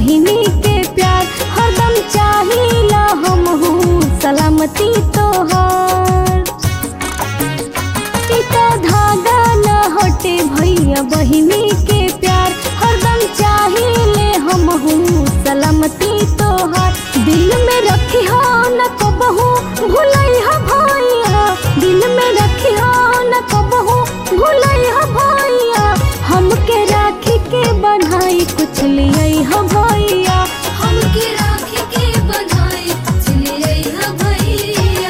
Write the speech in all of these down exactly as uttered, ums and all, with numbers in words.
बहिनी के प्यार हरदम चाहिला हमहू सलामती तोहार। इता धागा न हटे भैया बहिनी के प्यार हरदम चाहिए हमहू सलामती तोहार। दिल में रखी हो न कबहू भूलैहा भैया, दिल में रखी हो न कबहू भूलैहा भैया। हमके राखी के बन्हाई कुछ लिया भैया, हमके राखी के बन्हाई कुछ लिया भैया।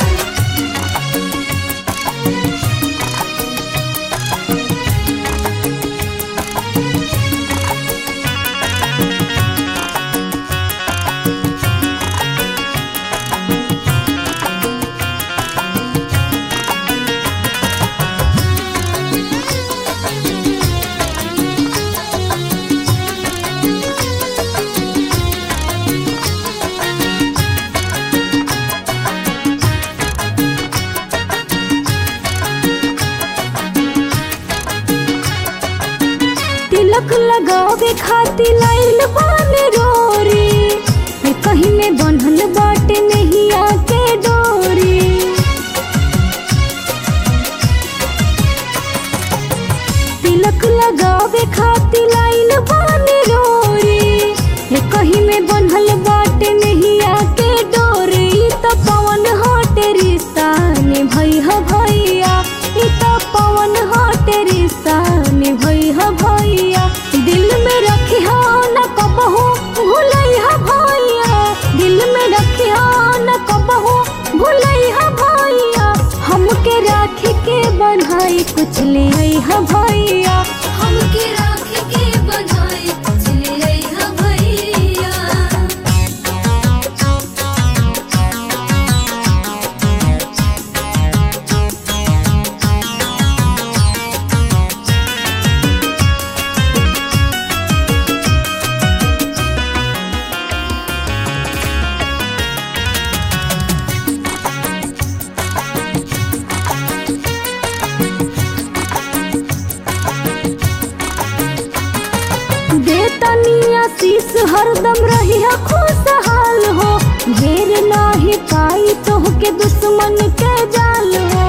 तिलक लगावे खातिर लाइल बाने रोरी, कहीं में बंधल बाटे नैया के डोरी। तिलक लगावे खातिर लाइल बाने रोरी, कहीं में बंधल बाटे नैया के डोरी। त पवन हटे रिश्ता निभैहा भैया, इ त पवन हटे रिश्ता निभैहा भैया। दिल में रखी हो न कबहू भूलैहा भैया, दिल में रखी हो न कबहू भूलैहा भैया। हमके राखी के बन्हाई कुछ लिया भैया, हमके राखी के बन्हाई कुछ लिया भैया। देतनी आशीष हरदम रही खुशहाल हो, घेर नाही पाई तोहके दुश्मन के जाल हो।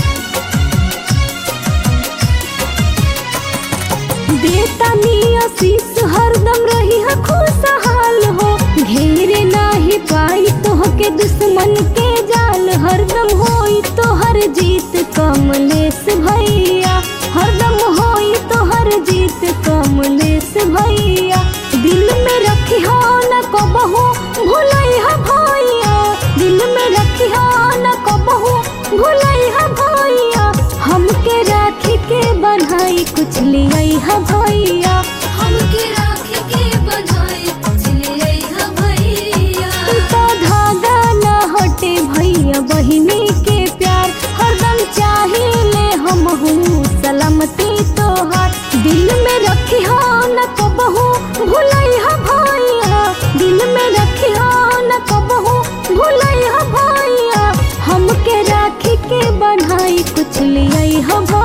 देतनी आशीष हरदम रही खुशहाल हो, घेर नाही पाई तोहके दुश्मन के जाल। हरदम होई तोहर जीत कमलेश भैया, हरदम होई तोहर जीत कमलेश भैया। दिल में रखी हो न कबहू भूलैहा भैया, दिल में रखी हो न कबहू भूलैहा भैया। हमके राखी के बन्हाई कुछ लिया भैया, हमके राखी के बन्हाई कुछ लिया भैया। तो धागा न हटे भैया बहिनी के प्यार हरदम चाहिए हमहू सलामती तोहार। दिल में रखी हो न कबहू भूलैहा भैया, दिल में रखी हो न कबहू भूलैहा भैया। हमके राखी के बन्हाई कुछ लिया भैया।